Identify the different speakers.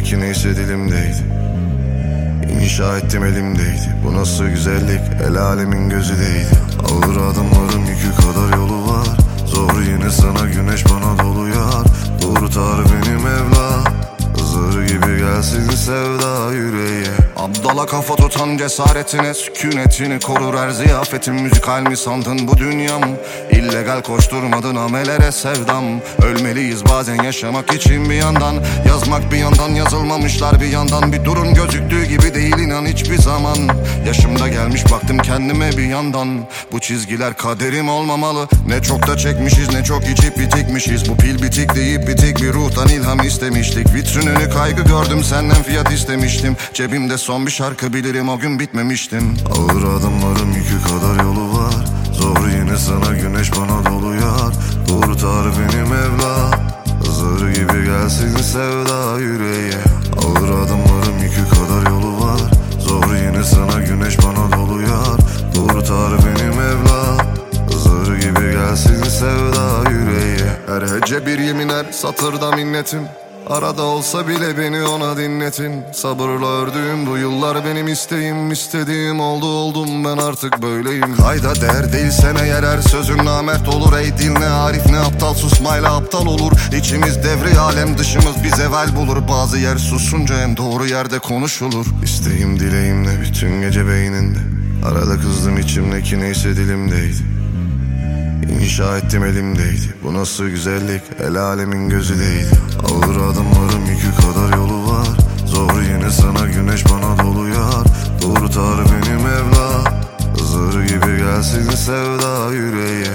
Speaker 1: içimdeki neyse dilimdeydi. İnşa ettim elimdeydi. Bu nasıl güzellik, el alemin gözü değdi. Ağır adımların yükü kadar yolu var. Zor yine sana güneş bana dolu yar. Kurtar beni Mevla, zır gibi gelsin sevda yüreğe.
Speaker 2: Abdala kafa tutan cesaretine, sükunetini korur her ziyafetin. Müzikal mi sandın bu dünyam? İllegal koşturmadın amelere sevdam. Ölmeliyiz bazen yaşamak için bir yandan. Yazmak bir yandan, yazılmamışlar bir yandan. Bir durun gözüktüğü gibi değil inan hiçbir zaman. Yaşımda gelmiş baktım kendime bir yandan. Bu çizgiler kaderim olmamalı. Ne çok da çekmişiz, ne çok içip bitikmişiz. Bu pil bitik deyip bitik bir ruhtan ilham istemiştik. Vitrinini kaygı gördüm, senden fiyat istemiştim. Cebimde son bir şarkı bilirim, o gün bitmemiştim.
Speaker 1: Ağır adımların yükü kadar yolu var. Zor yine sana güneş bana dolu yar. Kurtar beni Mevla, zır gibi gelsin sevda yüreğe. Ağır adımların yükü kadar yolu var. Zor yine sana güneş bana dolu yar. Kurtar beni Mevla, zır gibi gelsin sevda yüreğe.
Speaker 2: Her hece bir yemin, her satırda minnetim. Arada olsa bile beni ona dinletin. Sabırla ördüğüm bu yıllar benim isteğim. İstediğim oldu, oldum ben artık böyleyim. Kayda değer değilsen eğer her sözüm namert olur. Ey dil ne arif ne aptal, susmayla aptal olur. İçimiz devri alem, dışımız bir zeval bulur. Bazı yer susunca en doğru yerde konuşulur.
Speaker 1: İsteğim dileğimle bütün gece beyninde. Arada kızdım içimdeki neyse dilimdeydi. İnşa ettim elimdeydi. Bu nasıl güzellik, el alemin gözü değdi. Ağır adımların yükü kadar yolu var. Zor yine sana güneş bana dolu yar. Kurtar beni Mevla, zır gibi gelsin sevda yüreğe.